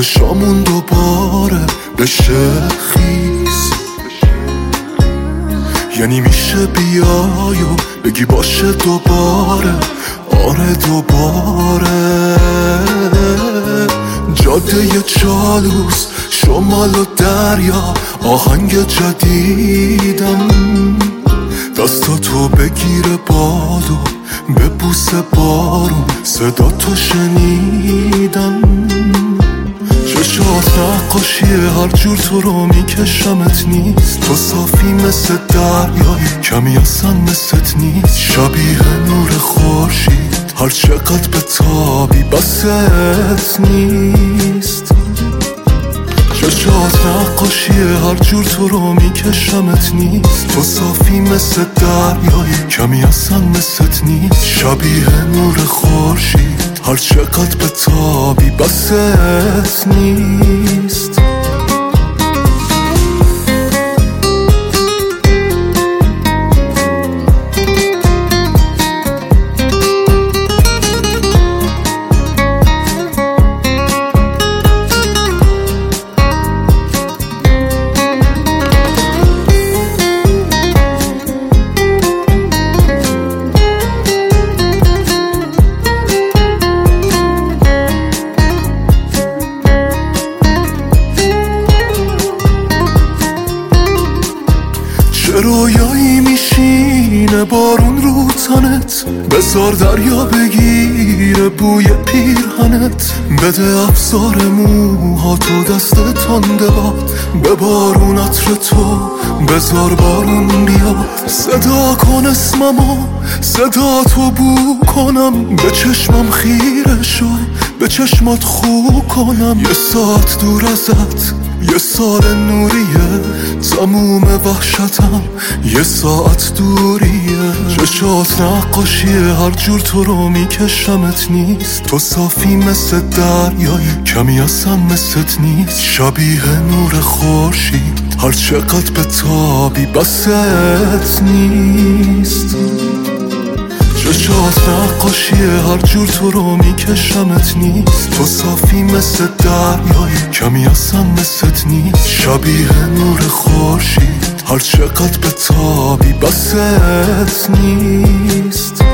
چشامون دوباره بشه خیس. یعنی میشه بیای و بگی باشه دوباره، آره دوباره. جاده چالوس، شمال و دریا، آهنگ جدیدم. دستاتو بگیره باد و ببوسه بارون، صدا تو شنیدم. چشات نقاشیه، هر جور تو رو میکشمت نیست. تو صافی مثل دریایی، کمی اصلا مثلت نیست. شبیه نور خورشید، هر چقدر به تابی بست نیست. چشات نقاشیه، هر جور تو رو میکشمت نیست. تو صافی مثل دریایی، کمی اصلا مثلت نیست. شبیه نور خورشید، هر چقدر به تابی بست نیست. رویایی میشینه بارون رو تنت، بذار دریا بگیره بوی پیرهنت. بده افزار موها تو دست تنده باد، به بارون عطر تو بذار بارون بیاد. صدا کن اسممو، صدا تو بو کنم. به چشمم خیره شو، به چشمات خو کنم. یه ساعت دور ازت، یه سال نوریه. تموم وحشتم یه ساعت دوریه. چشات نقاشیه، هر جور تو رو میکشمت نیست. تو صافی مثل دریایی، کمی اصلا مثلت نیست. شبیه نور خورشید، هر چقدر به تابی بست نیست. چشات نقاشیه، هر جور تو رو میکشمت نیست. تو صافی مثل دریایی، کمی اصلا مثلت نیست. شبیه نور خورشید، هر چقدر به تابی بست نیست.